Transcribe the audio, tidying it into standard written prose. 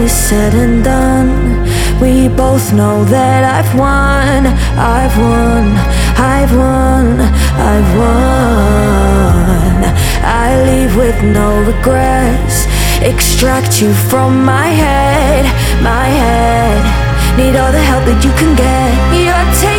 is said and done, we both know that I've won, I've won, I've won, I've won. I leave with no regrets, extract you from my head, my head. Need all the help that you can get. You're taking